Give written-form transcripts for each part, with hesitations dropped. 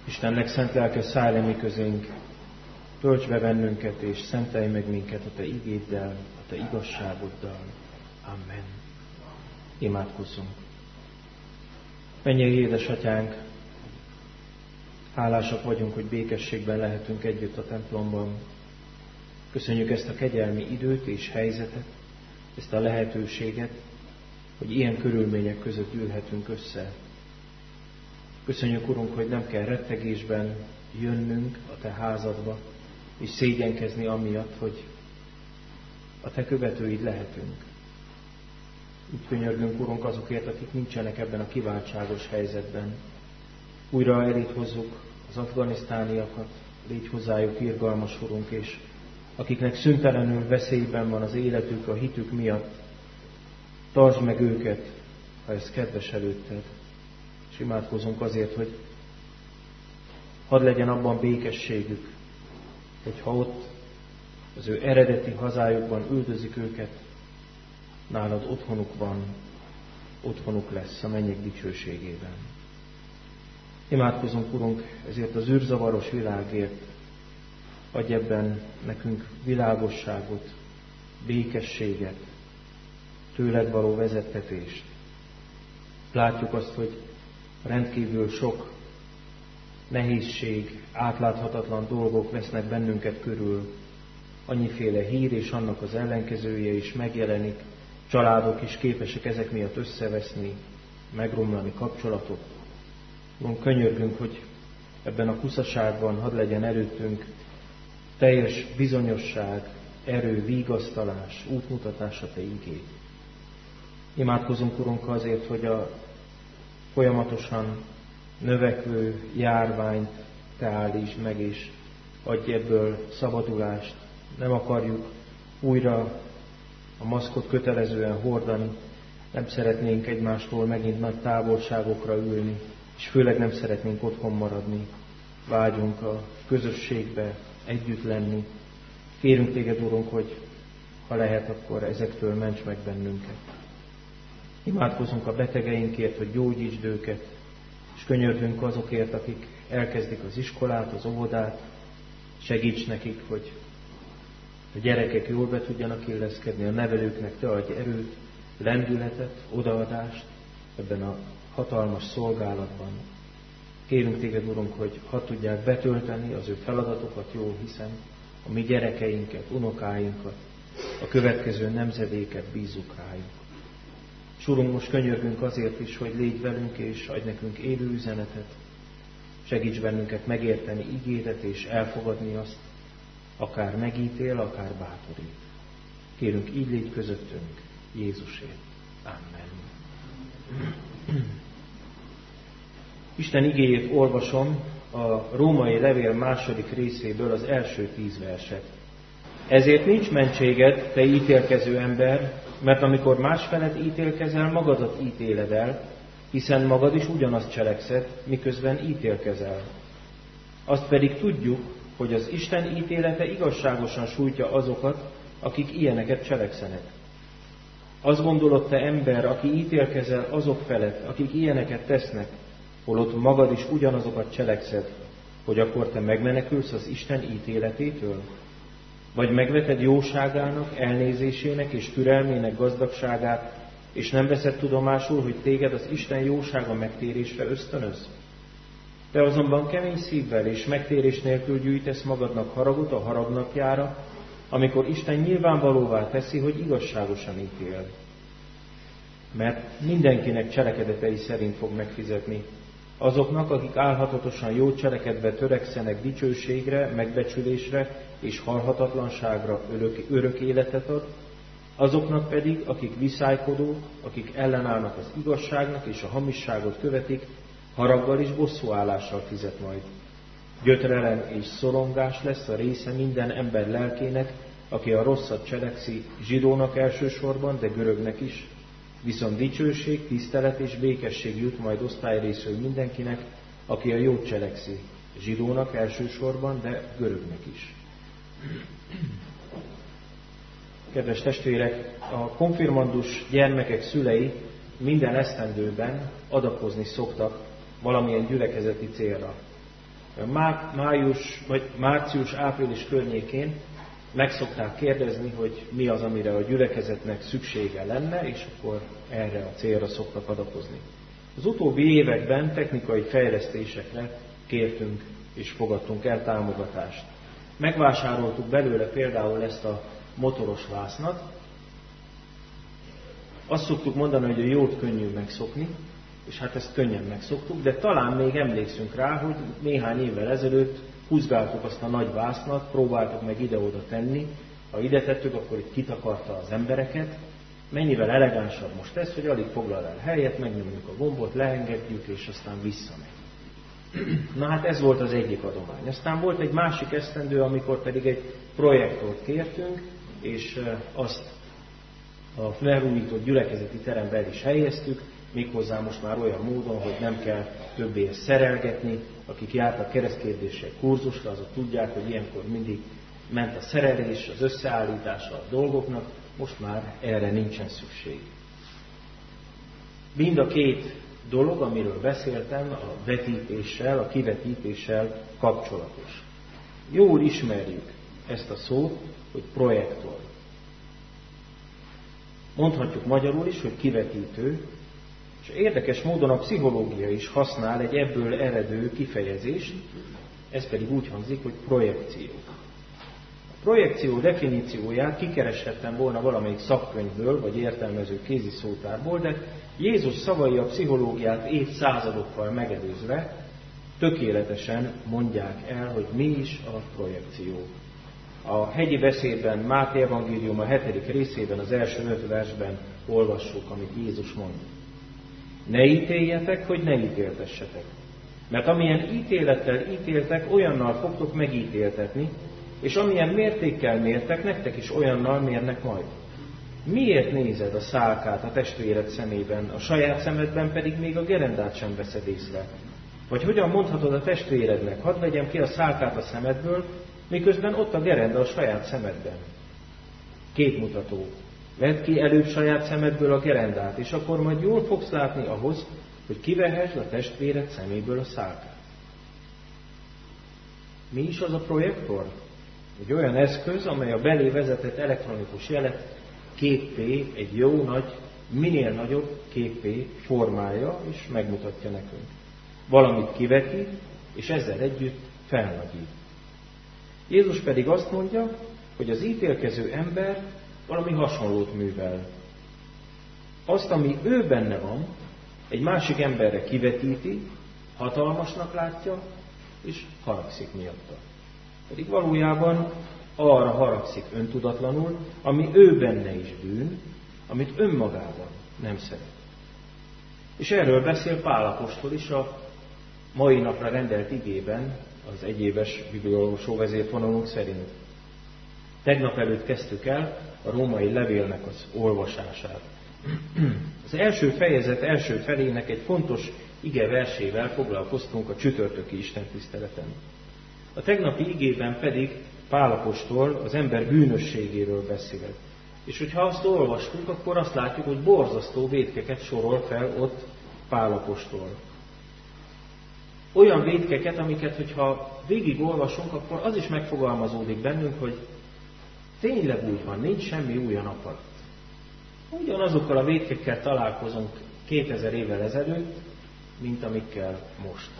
Isten legszent lelke, szállj le mi közénk, tölts be bennünket, és szentelj meg minket a Te igéddel, a Te igazságoddal. Amen. Imádkozzunk. Mennyei édesatyánk, hálásak vagyunk, hogy békességben lehetünk együtt a templomban. Köszönjük ezt a kegyelmi időt és helyzetet, ezt a lehetőséget, hogy ilyen körülmények között gyűlhetünk össze. Köszönjük, Urunk, hogy nem kell rettegésben jönnünk a Te házadba, és szégyenkezni amiatt, hogy a Te követőid lehetünk. Úgy könyörgünk, Urunk, azokért, akik nincsenek ebben a kiváltságos helyzetben. Újra eléd hozzuk az afganisztániakat, légy hozzájuk irgalmas, Urunk, és akiknek szüntelenül veszélyben van az életük, a hitük miatt, tartsd meg őket, ha ez kedves előtted. És imádkozunk azért, hogy hadd legyen abban békességük, hogy ha ott az ő eredeti hazájukban üldözik őket, nálad otthonuk van, otthonuk lesz a mennyek dicsőségében. Imádkozunk, Urunk, ezért az űrzavaros világért, adj ebben nekünk világosságot, békességet, tőled való vezettetést. Látjuk azt, hogy rendkívül sok nehézség, átláthatatlan dolgok vesznek bennünket körül. Annyiféle hír és annak az ellenkezője is megjelenik. Családok is képesek ezek miatt összeveszni, megromlani kapcsolatok. Könyörgünk, hogy ebben a kuszaságban hadd legyen előttünk teljes bizonyosság, erő, vigasztalás, útmutatás a Te igéd. Imádkozunk, Urunk, azért, hogy a folyamatosan növekvő járványt Te állítsd meg, és adj ebből szabadulást. Nem akarjuk újra a maszkot kötelezően hordani, nem szeretnénk egymástól megint nagy távolságokra ülni, és főleg nem szeretnénk otthon maradni. Vágyunk a közösségbe együtt lenni. Kérünk Téged, Urunk, hogy ha lehet, akkor ezektől ments meg bennünket. Imádkozunk a betegeinkért, hogy gyógyítsd őket, és könyörgünk azokért, akik elkezdik az iskolát, az óvodát, segíts nekik, hogy a gyerekek jól be tudjanak illeszkedni, a nevelőknek Te adj erőt, lendületet, odaadást ebben a hatalmas szolgálatban. Kérünk Téged, Urunk, hogy hadd tudják betölteni az ő feladatokat jól, hiszen a mi gyerekeinket, unokáinkat, a következő nemzedéket bízzuk rájuk. És Urunk, most könyörgünk azért is, hogy légy velünk és adj nekünk élő üzenetet, segíts bennünket megérteni igédet és elfogadni azt, akár megítél, akár bátorít. Kérünk, így légy közöttünk, Jézusért. Amen. Isten igéjét olvasom a Római levél második részéből az első 10 verset. Ezért nincs mentséged, te ítélkező ember, mert amikor másfelet ítélkezel, magadat ítéled el, hiszen magad is ugyanazt cselekszed, miközben ítélkezel. Azt pedig tudjuk, hogy az Isten ítélete igazságosan sújtja azokat, akik ilyeneket cselekszenek. Azt gondolod, te ember, aki ítélkezel azok felett, akik ilyeneket tesznek, holott magad is ugyanazokat cselekszed, hogy akkor te megmenekülsz az Isten ítéletétől? Vagy megveted jóságának, elnézésének és türelmének gazdagságát, és nem veszed tudomásul, hogy téged az Isten jósága megtérésre ösztönöz? Te azonban kemény szívvel és megtérés nélkül gyűjtesz magadnak haragot a haragnapjára, amikor Isten nyilvánvalóvá teszi, hogy igazságosan ítél. Mert mindenkinek cselekedetei szerint fog megfizetni. Azoknak, akik álhatatosan jó cselekedve törekszenek dicsőségre, megbecsülésre és halhatatlanságra örök életet ad, azoknak pedig, akik viszálykodók, akik ellenállnak az igazságnak és a hamisságot követik, haraggal és bosszúállással fizet majd. Gyötrelem és szorongás lesz a része minden ember lelkének, aki a rosszat cselekszi, zsidónak elsősorban, de görögnek is. Viszont dicsőség, tisztelet és békesség jut majd osztályrészről mindenkinek, aki a jót cselekszi, zsidónak elsősorban, de görögnek is. Kedves testvérek, a konfirmandus gyermekek szülei minden esztendőben adakozni szoktak valamilyen gyülekezeti célra. március-április környékén meg szokták kérdezni, hogy mi az, amire a gyülekezetnek szüksége lenne, és akkor erre a célra szoktak adakozni. Az utóbbi években technikai fejlesztésekre kértünk és fogadtunk el támogatást. Megvásároltuk belőle például ezt a motoros vásznat. Azt szoktuk mondani, hogy a jót könnyű megszokni, és hát ezt könnyen megszoktuk, de talán még emlékszünk rá, hogy néhány évvel ezelőtt húzgáltuk azt a nagy vásznat, próbáltuk meg ide-oda tenni. Ha ide tettük, akkor itt kitakarta az embereket. Mennyivel elegánsabb most ez, hogy alig foglal el helyet, megnyomjuk a gombot, leengedjük, és aztán visszamegy. Na hát ez volt az egyik adomány. Aztán volt egy másik esztendő, amikor pedig egy projektort kértünk, és azt a felújított gyülekezeti terembe el is helyeztük, méghozzá most már olyan módon, hogy nem kell többé ezt szerelgetni. Akik jártak keresztkérdések kurzusra, azok tudják, hogy ilyenkor mindig ment a szerelés, az összeállítása a dolgoknak, most már erre nincsen szükség. Mind a két dolog, amiről beszéltem, a vetítéssel, a kivetítéssel kapcsolatos. Jól ismerjük ezt a szót, hogy projektor. Mondhatjuk magyarul is, hogy kivetítő, és érdekes módon a pszichológia is használ egy ebből eredő kifejezést, ez pedig úgy hangzik, hogy projekció. A projekció definícióját kikereshettem volna valamelyik szakkönyvből, vagy értelmező kéziszótárból, de Jézus szavai a pszichológiát évszázadokkal megelőzve tökéletesen mondják el, hogy mi is a projekció. A hegyi beszédben, Máté evangélium a 7. részében, az első 5 versben olvassuk, amit Jézus mond. Ne ítéljetek, hogy ne ítéltessetek. Mert amilyen ítélettel ítéltek, olyannal fogtok megítéltetni, és amilyen mértékkel mértek, nektek is olyannal mérnek majd. Miért nézed a szálkát a testvéred szemében, a saját szemedben pedig még a gerendát sem veszed észre? Vagy hogyan mondhatod a testvérednek, hadd vegyem ki a szálkát a szemedből, miközben ott a gerenda a saját szemedben? Képmutató. Vedd ki előbb saját szemedből a gerendát, és akkor majd jól fogsz látni ahhoz, hogy kivehesd a testvéred szeméből a szálkát. Mi is az a projektor? Egy olyan eszköz, amely a belé vezetett elektronikus jelet képpé, egy jó nagy, minél nagyobb képpé formálja és megmutatja nekünk. Valamit kivetít, és ezzel együtt felnagyít. Jézus pedig azt mondja, hogy az ítélkező ember valami hasonlót művel. Azt, ami ő benne van, egy másik emberre kivetíti, hatalmasnak látja, és haragszik miatta. Pedig valójában arra haragszik öntudatlanul, ami ő benne is bűn, amit önmagában nem szeret. És erről beszél Pál apostol is a mai napra rendelt igében, az egyéves bibliaolvasó vezérfonalunk szerint. Tegnap előtt kezdtük el a római levélnek az olvasását. Az első fejezet első felének egy fontos ige versével foglalkoztunk a csütörtöki istentiszteleten. A tegnapi igében pedig Pál apostol az ember bűnösségéről beszélt. És hogyha azt olvastuk, akkor azt látjuk, hogy borzasztó vétkeket sorol fel ott Pál apostol. Olyan vétkeket, amiket, hogyha végig olvasunk, akkor az is megfogalmazódik bennünk, hogy tényleg úgy van, nincs semmi új a nap alatt. Ugyanazokkal a vétkekkel találkozunk 2000 évvel ezelőtt, mint amikkel most.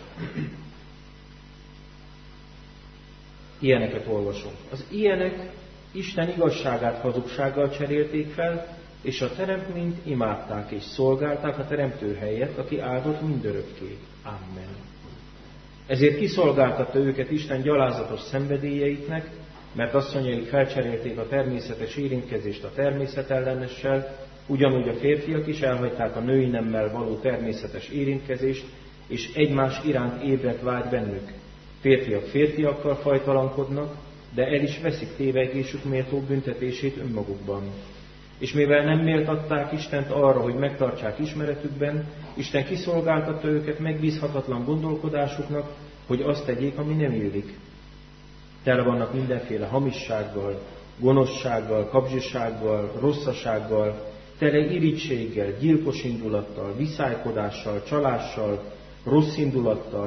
Ilyeneket olvasunk. Az ilyenek Isten igazságát hazugsággal cserélték fel, és a teremtményt imádták és szolgálták a teremtő helyett, aki áldott mindörökké. Amen. Ezért kiszolgáltatta őket Isten gyalázatos szenvedélyeiknek, mert asszonyaik felcserélték a természetes érintkezést a természetellenessel, ugyanúgy a férfiak is elhagyták a női nemmel való természetes érintkezést, és egymás iránt ébredt vágy bennük. Férfiak férfiakkal fajtalankodnak, de el is veszik tévegésük méltó büntetését önmagukban. És mivel nem méltatták Istent arra, hogy megtartsák ismeretükben, Isten kiszolgáltatta őket megbízhatatlan gondolkodásuknak, hogy azt tegyék, ami nem illik. Tele vannak mindenféle hamissággal, gonoszsággal, kapzsisággal, rosszasággal, tele irigységgel, gyilkos indulattal, viszálykodással, csalással, rossz indulattal,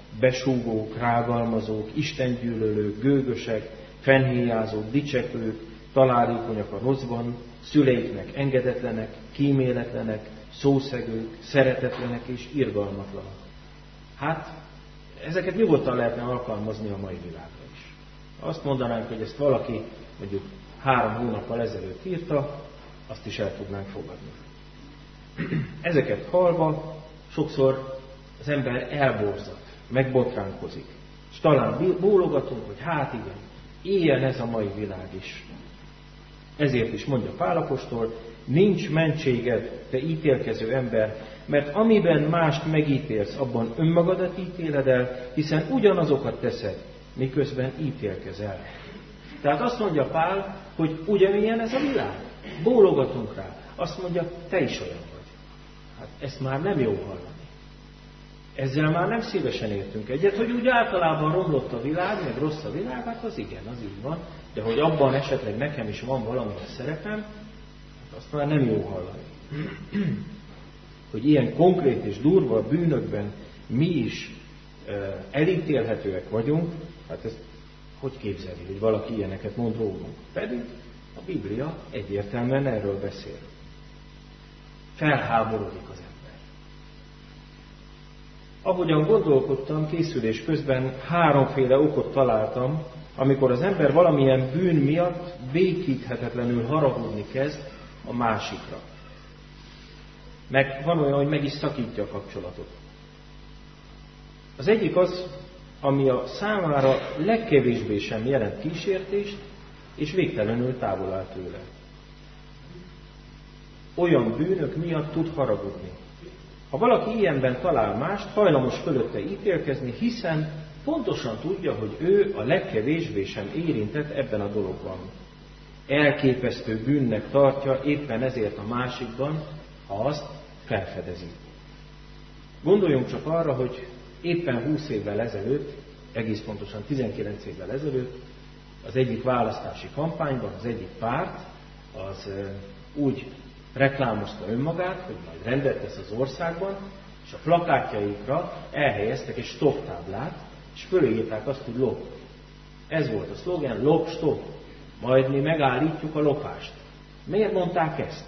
besúgók, rágalmazók, istengyűlölők, gőgösek, fennhéjázók, dicseklők, találékonyak a rosszban, szüleiknek engedetlenek, kíméletlenek, szószegők, szeretetlenek és irgalmatlanak. Hát, ezeket nyugodtan lehetne alkalmazni a mai világra is. Azt mondanánk, hogy ezt valaki mondjuk 3 hónappal ezelőtt írta, azt is el tudnánk fogadni. Ezeket hallva sokszor az ember elborzad, megbotránkozik. És talán bólogatunk, hogy hát igen, ilyen ez a mai világ is. Ezért is mondja Pál apostol, nincs mentséged, te ítélkező ember, mert amiben mást megítélsz, abban önmagadat ítéled el, hiszen ugyanazokat teszed, miközben ítélkezel. Tehát azt mondja Pál, hogy ugyanilyen ez a világ. Bólogatunk rá. Azt mondja, te is olyan vagy. Hát ezt már nem jó hallani. Ezzel már nem szívesen értünk egyet, hogy úgy általában romlott a világ, meg rossz a világ, hát az igen, az így van. De hogy abban esetleg nekem is van valamilyen szerepem, hát azt már nem jó hallani. Hogy ilyen konkrét és durva bűnökben mi is elítélhetőek vagyunk, hát ezt hogy képzeli, hogy valaki ilyeneket mond rólunk? Pedig a Biblia egyértelműen erről beszél. Felháborodik az ember. Ahogyan gondolkodtam, készülés közben 3 okot találtam, amikor az ember valamilyen bűn miatt békíthetetlenül haragudni kezd a másikra. Meg van olyan, hogy meg is szakítja a kapcsolatot. Az egyik az, ami a számára legkevésbé sem jelent kísértést, és végtelenül távol áll tőle. Olyan bűnök miatt tud haragudni. Ha valaki ilyenben talál mást, hajlamos fölötte ítélkezni, hiszen pontosan tudja, hogy ő a legkevésbé sem érintett ebben a dologban. Elképesztő bűnnek tartja éppen ezért a másikban, ha azt felfedezi. Gondoljunk csak arra, hogy éppen 20 évvel ezelőtt, egész pontosan 19 évvel ezelőtt, az egyik választási kampányban az egyik párt az úgy reklámozta önmagát, hogy majd rendet tesz az országban, és a plakátjaikra elhelyeztek egy stop táblát, és fölírták azt, hogy lop. Ez volt a szlogen, lop, stop. Majd mi megállítjuk a lopást. Miért mondták ezt?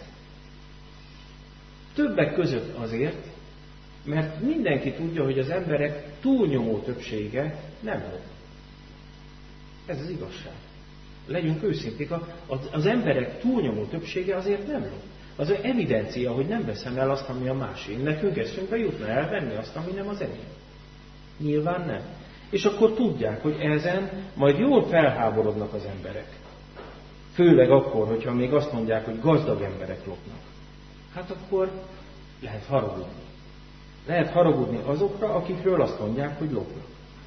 Többek között azért, mert mindenki tudja, hogy az emberek túlnyomó többsége nem lop. Ez az igazság. Legyünk őszinték, az emberek túlnyomó többsége azért nem lop. Az evidencia, hogy nem veszem el azt, ami a másé. Nekünk eszünkbe jutna elvenni azt, ami nem az enyém. Nyilván nem. És akkor tudják, hogy ezen majd jól felháborodnak az emberek. Főleg akkor, hogyha még azt mondják, hogy gazdag emberek lopnak. Hát akkor lehet haragudni. Lehet haragudni azokra, akikről azt mondják, hogy lopnak.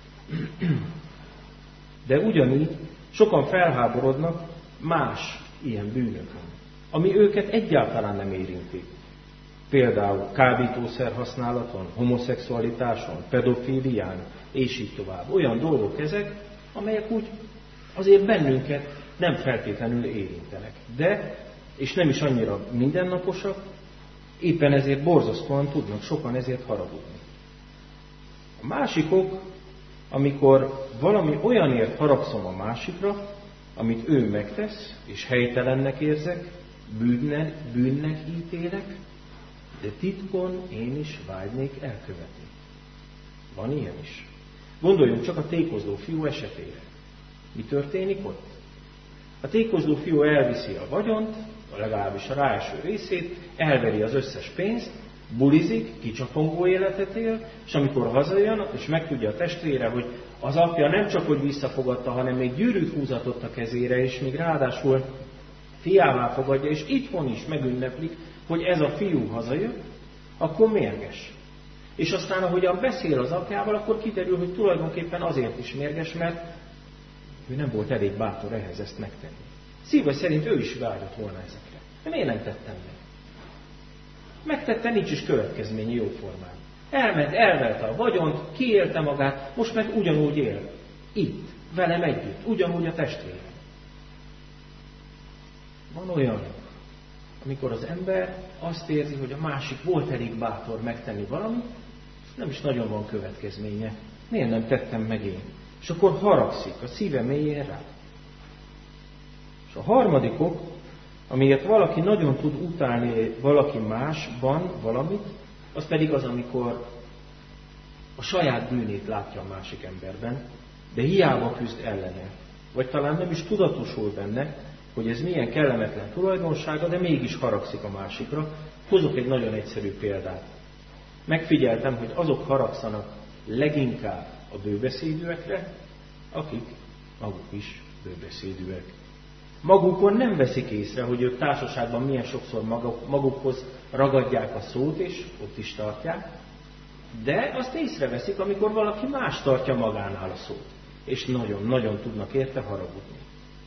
De ugyanígy sokan felháborodnak más ilyen bűnökön, ami őket egyáltalán nem érinti. Például kábítószer használaton, homoszexualitáson, pedofílián, és így tovább. Olyan dolgok ezek, amelyek úgy azért bennünket nem feltétlenül érintenek. De, és nem is annyira mindennaposak, éppen ezért borzasztóan tudnak sokan ezért haragudni. A másikok, amikor valami olyanért haragszom a másikra, amit ő megtesz, és helytelennek érzek, bűnnek ítélek, de titkon én is vágynék elkövetni. Van ilyen is. Gondoljunk csak a tékozló fiú esetére. Mi történik ott? A tékozló fiú elviszi a vagyont, legalábbis a ráeső részét, elveri az összes pénzt, bulizik, kicsapongó életet él, és amikor hazajön, és megtudja a testvére, hogy az apja nem csak hogy visszafogadta, hanem még gyűrűt húzatott a kezére, és még ráadásul fiává fogadja, és itthon is megünneplik, hogy ez a fiú hazajött, akkor mérges. És aztán, ahogyan beszél az apjával, akkor kiderül, hogy tulajdonképpen azért is mérges, mert ő nem volt elég bátor ehhez ezt megtenni. Szíve szerint ő is vágyott volna ezekre. De miért nem tettem meg? Megtette, nincs is következménye jóformán. Elment, elvelte a vagyont, kiélte magát, most meg ugyanúgy él. Itt, velem együtt, ugyanúgy a testvérem. Van olyan, amikor az ember azt érzi, hogy a másik volt elég bátor megtenni valamit, és nem is nagyon van következménye. Miért nem tettem meg én? És akkor haragszik a szíve mélyén rá. És a harmadik ok, amiért valaki nagyon tud utálni valaki másban valamit, az pedig az, amikor a saját bűnét látja a másik emberben, de hiába küzd ellene. Vagy talán nem is tudatosul benne, hogy ez milyen kellemetlen tulajdonsága, de mégis haragszik a másikra. Hozok egy nagyon egyszerű példát. Megfigyeltem, hogy azok haragszanak leginkább a bőbeszédűekre, akik maguk is bőbeszédűek. Magukon nem veszik észre, hogy ők társaságban milyen sokszor magukhoz ragadják a szót, és ott is tartják, de azt észreveszik, amikor valaki más tartja magánál a szót, és nagyon-nagyon tudnak érte haragudni.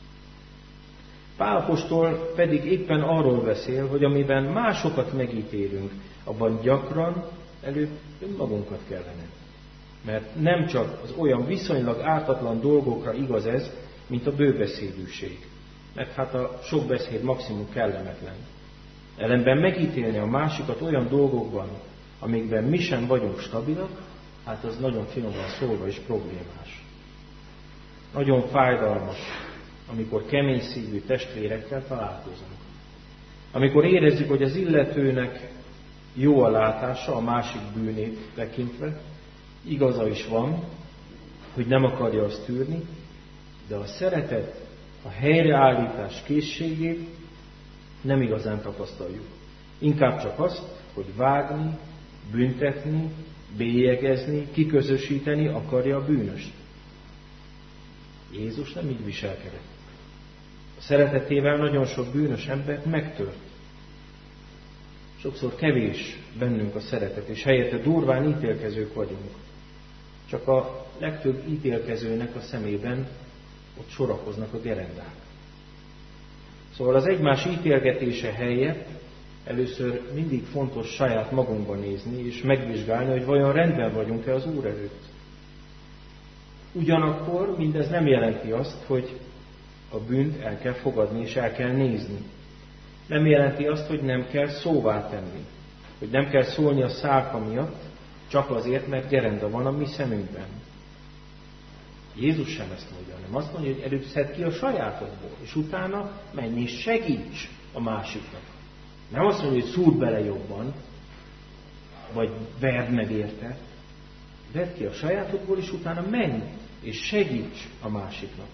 Pál apostol pedig éppen arról beszél, hogy amiben másokat megítélünk, abban gyakran előbb önmagunkat kell venni. Mert nem csak az olyan viszonylag ártatlan dolgokra igaz ez, mint a bőbeszédűség. Mert hát a sok beszéd maximum kellemetlen. Ellenben megítélni a másikat olyan dolgokban, amikben mi sem vagyunk stabilak, hát az nagyon finoman szólva is problémás. Nagyon fájdalmas, amikor kemény szívű testvérekkel találkozunk. Amikor érezzük, hogy az illetőnek jó a látása a másik bűnét tekintve, igaza is van, hogy nem akarja azt tűrni, de a szeretet, a helyreállítás készségét nem igazán tapasztaljuk. Inkább csak azt, hogy vágni, büntetni, bélyegezni, kiközösíteni akarja a bűnöst. Jézus nem így viselkedett. A szeretetével nagyon sok bűnös embert megtört. Sokszor kevés bennünk a szeretet, és helyette durván ítélkezők vagyunk. Csak a legtöbb ítélkezőnek a szemében ott sorakoznak a gerendák. Szóval az egymás ítélgetése helyett először mindig fontos saját magunkba nézni, és megvizsgálni, hogy vajon rendben vagyunk-e az Úr előtt. Ugyanakkor mindez nem jelenti azt, hogy a bűnt el kell fogadni és el kell nézni. Nem jelenti azt, hogy nem kell szóvá tenni. Hogy nem kell szólni a szálka miatt, csak azért, mert gerenda van a mi szemünkben. Jézus sem ezt mondja, hanem azt mondja, hogy előbb szedd ki a sajátodból, és utána menj és segíts a másiknak. Nem azt mondja, hogy szúrd bele jobban, vagy verd meg érte. Vedd ki a sajátodból, és utána menj és segíts a másiknak.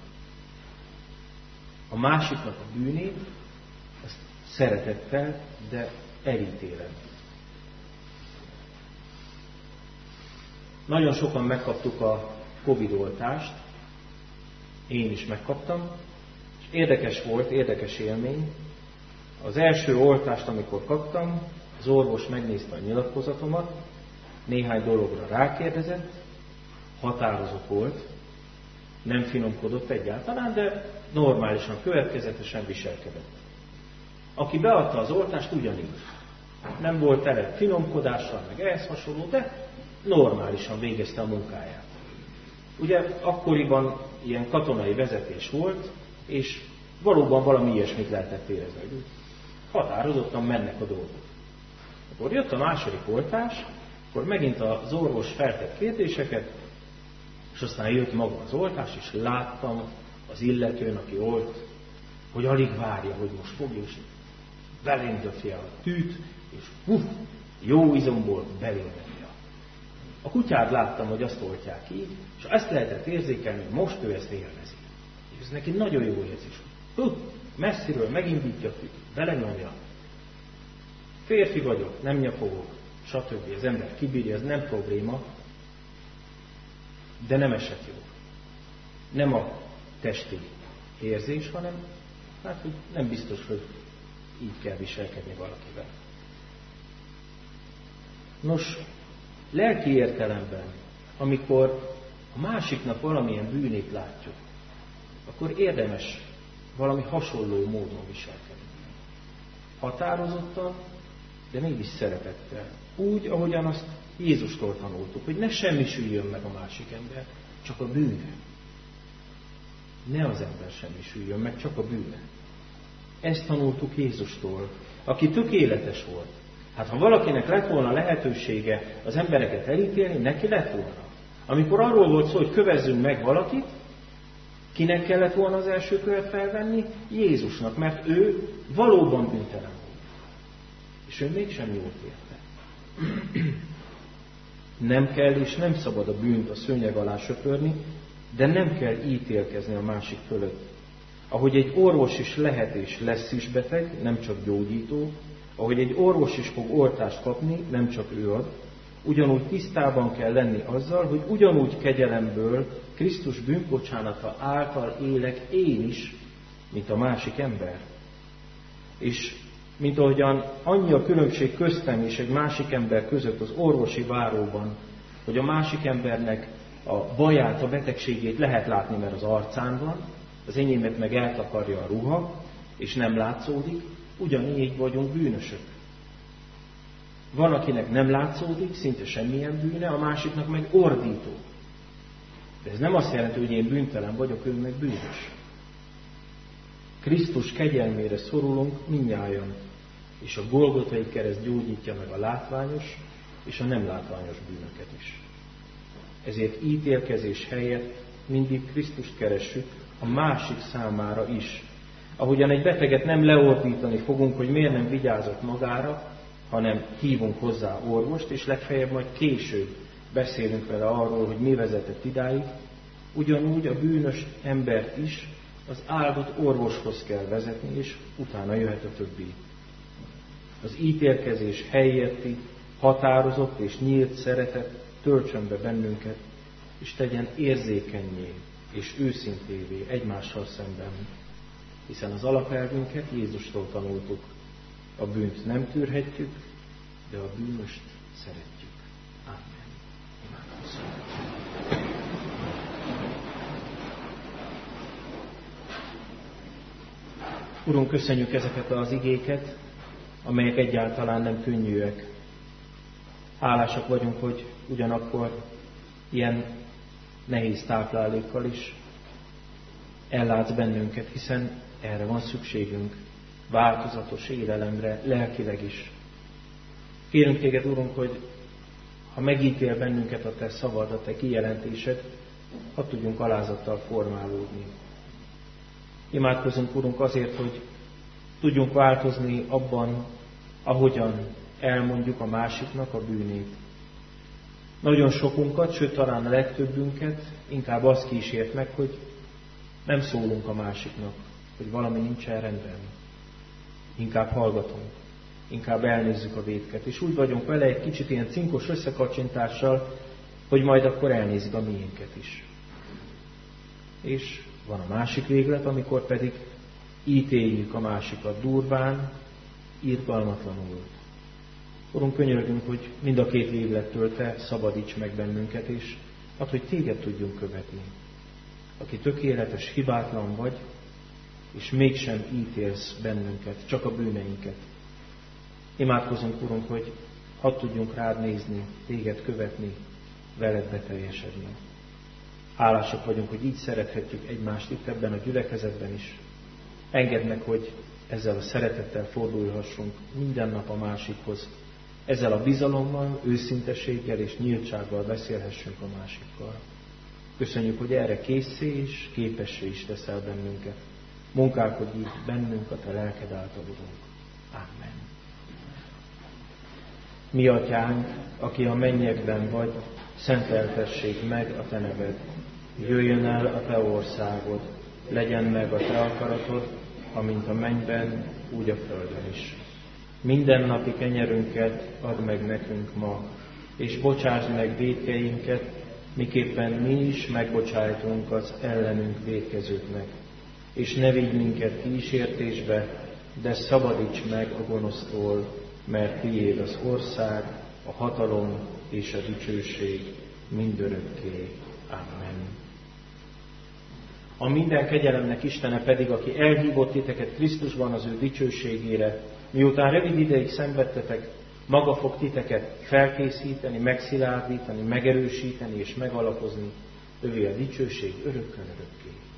A másiknak a bűnét, azt szeretettel, de elítélem. Nagyon sokan megkaptuk a Covid-oltást, én is megkaptam, és érdekes élmény. Az első oltást, amikor kaptam, az orvos megnézte a nyilatkozatomat, néhány dologra rákérdezett, határozott volt, nem finomkodott egyáltalán, de normálisan, következetesen viselkedett. Aki beadta az oltást, ugyanígy. Nem volt tele finomkodással, meg ehhez hasonló, de normálisan végezte a munkáját. Ugye akkoriban ilyen katonai vezetés volt, és valóban valami ilyesmit lehetett érezni, hogy határozottan mennek a dolgok. Akkor jött a második oltás, akkor megint az orvos feltett kérdéseket, és aztán jött maga az oltás, és láttam az illetőn, aki olt, hogy alig várja, hogy most fogja, és belém döfje a tűt, és jó izomból belém döfje. A kutyát láttam, hogy azt oltják így, és ezt lehetett érzékelni, hogy most ő ezt élvezi. És ez neki nagyon jó érzés. Messziről megindítja a tűt, belenyomja. Férfi vagyok, nem nyafogok, stb. Az ember kibírja, ez nem probléma, de nem esett jó. Nem a testi érzés, hanem hát, hogy nem biztos, hogy így kell viselkedni valakivel. Nos, lelki értelemben, amikor a másiknak valamilyen bűnét látjuk, akkor érdemes valami hasonló módon viselkedni. Határozottan, de mégis szeretettel. Úgy, ahogyan azt Jézustól tanultuk, hogy ne semmisüljön meg a másik ember, csak a bűne. Ne az ember semmisüljön meg, csak a bűne. Ezt tanultuk Jézustól, aki tökéletes volt. Hát ha valakinek lett volna lehetősége az embereket elítélni, neki lett volna. Amikor arról volt szó, hogy kövezzünk meg valakit, kinek kellett volna az első követ felvenni? Jézusnak, mert ő valóban bűntelen volt. És ő mégsem jót érte. Nem kell és nem szabad a bűnt a szőnyeg alá söpörni, de nem kell ítélkezni a másik fölött. Ahogy egy orvos is lehet és lesz is beteg, nem csak gyógyító, ahogy egy orvos is fog oltást kapni, nem csak ő ad, ugyanúgy tisztában kell lenni azzal, hogy ugyanúgy kegyelemből, Krisztus bűnbocsánata által élek én is, mint a másik ember. És mint ahogyan annyi a különbség köztem és egy másik ember között az orvosi váróban, hogy a másik embernek a baját, a betegségét lehet látni, mert az arcán van, az enyémet meg eltakarja a ruha, és nem látszódik, ugyanígy vagyunk bűnösök. Van, akinek nem látszódik, szinte semmilyen bűne, a másiknak meg ordító. De ez nem azt jelenti, hogy én bűntelen vagyok, ő meg bűnös. Krisztus kegyelmére szorulunk mindnyájan, és a Golgotai kereszt gyógyítja meg a látványos és a nem látványos bűnöket is. Ezért ítélkezés helyett mindig Krisztust keressük a másik számára is. Ahogyan egy beteget nem leordítani fogunk, hogy miért nem vigyázott magára, hanem hívunk hozzá orvost, és legfeljebb majd később beszélünk vele arról, hogy mi vezetett idáig, ugyanúgy a bűnös embert is az áldott orvoshoz kell vezetni, és utána jöhet a többi. Az ítélkezés helyetti, határozott és nyílt szeretet töltsön be bennünket, és tegyen érzékennyé és őszintévé egymással szemben, hiszen az alapelvünket Jézustól tanultuk. A bűnt nem tűrhetjük, de a bűnöst szeretjük. Amen. Imádkozzunk. Urunk, köszönjük ezeket az igéket, amelyek egyáltalán nem könnyűek. Hálásak vagyunk, hogy ugyanakkor ilyen nehéz táplálékkal is ellátsz bennünket, hiszen erre van szükségünk, változatos élelemre, lelkileg is. Kérünk téged, Urunk, hogy ha megítél bennünket a te szavad, a te kijelentésed, hadd tudjunk alázattal formálódni. Imádkozunk, Urunk, azért, hogy tudjunk változni abban, ahogyan elmondjuk a másiknak a bűnét. Nagyon sokunkat, sőt talán a legtöbbünket inkább az kísért meg, hogy nem szólunk a másiknak, hogy valami nincsen rendben. Inkább hallgatunk, inkább elnézzük a vétket, és úgy vagyunk vele egy kicsit ilyen cinkos összekacsintással, hogy majd akkor elnézik a miénket is. És van a másik véglet, amikor pedig ítéljük a másikat durván, irgalmatlanul. Urunk, könyörgünk, hogy mind a két véglettől te szabadíts meg bennünket, és add, hogy téged tudjunk követni. Aki tökéletes, hibátlan vagy, és mégsem ítélsz bennünket, csak a bűneinket. Imádkozunk, Urunk, hogy hadd tudjunk rád nézni, téged követni, veled beteljesedni. Hálásak vagyunk, hogy így szerethetjük egymást itt ebben a gyülekezetben is. Engedd meg, hogy ezzel a szeretettel fordulhassunk minden nap a másikhoz. Ezzel a bizalommal, őszinteséggel és nyíltsággal beszélhessünk a másikkal. Köszönjük, hogy erre készé és képessé is teszel bennünket. Munkálkodj így bennünk a te lelked által, Urunk. Amen. Mi atyánk, aki a mennyekben vagy, szenteltessék meg a te neved. Jöjjön el a te országod, legyen meg a te akaratod, amint a mennyben, úgy a földön is. Minden napi kenyerünket add meg nekünk ma, és bocsásd meg vétkeinket, miképpen mi is megbocsájtunk az ellenünk vétkezőknek. És ne vigy minket kísértésbe, de szabadíts meg a gonosztól, mert tiéd az ország, a hatalom és a dicsőség mindörökké. Amen. A minden kegyelemnek Istene pedig, aki elhívott titeket Krisztusban az ő dicsőségére, miután rövid ideig szenvedtetek, maga fog titeket felkészíteni, megszilárdítani, megerősíteni és megalapozni, övé a dicsőség örökkön örökké.